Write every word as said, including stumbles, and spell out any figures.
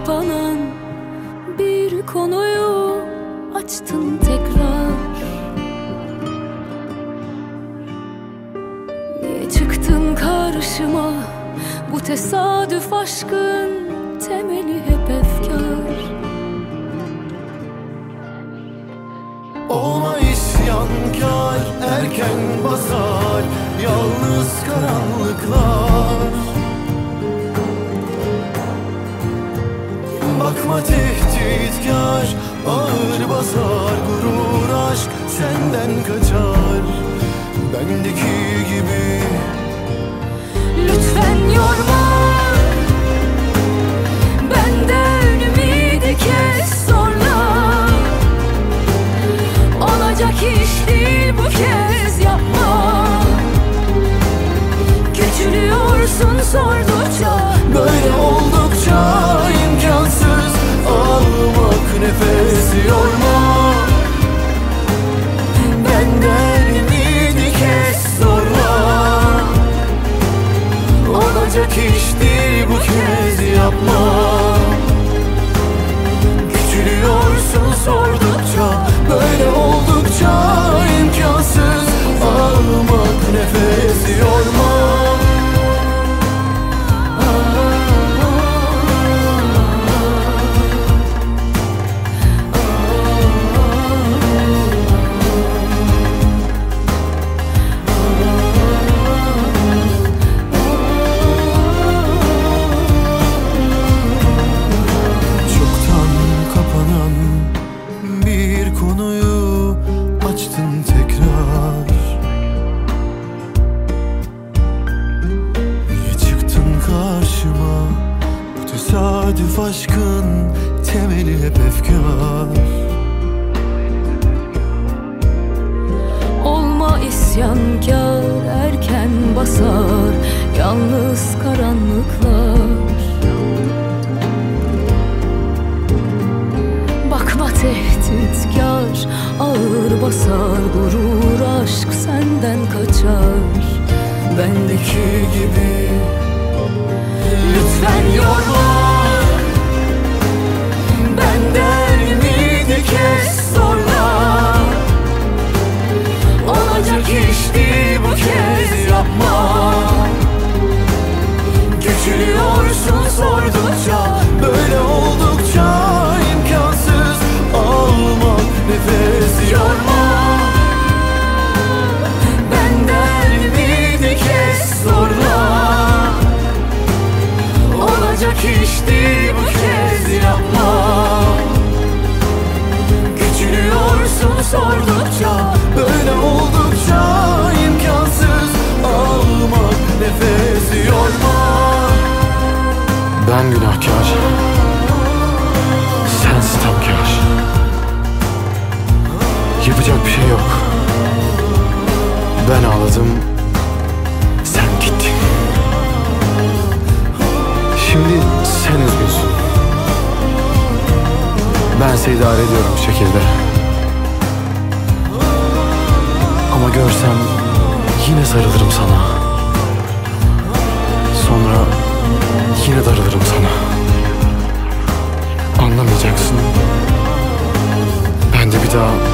kapanan bir konuyu açtın tekrar. Niye çıktın karşıma? Bu tesadüf aşkın temeli hep efkar. Olma isyankar, erken basar yalnız karanlıklar. Bakma tehditkar, ağır basar gurur aşk senden kaçar. Bendeki gibi lütfen yorma, benden ümidi kes zorla. Olacak iş değil bu kez, yapma. Küçülüyorsun sordukça, böyle oldukça imkansız. Almak nefes yorma, benden ümidi kes zorla. Olacak iş değil bu kez, yapma. Küçülüyorsun sordukça, böyle oldukça imkansız. Almak nefes yorma. Tesadüf aşkın temeli hep efkar. olma isyankar, erken basar yalnız karanlıklar. Bakma tehditkar, ağır basar gurur aşk senden kaçar. Bendeki gibi lütfen yorma, benden ümidi kes zorla. Olacak iş değil bu kez, yapma. Küçülüyorsun sordukça, böyle oldukça imkansız. Almak nefes yorma, benden ümidi kes zorla. Olacak iş değil bu kez, yapma. Küçülüyorsun sordukça, böyle oldukça imkansız. Almak nefes yorma. Ben günahkar, sen sitemkar. Yapacak bir şey yok. Ben ağladım, sen gittin. Şimdi sen üzgünsün. Bense idare ediyorum bu şekilde. Ama görsem yine sarılırım sana. Sonra yine darılırım sana. Anlamayacaksın. Ben de bir daha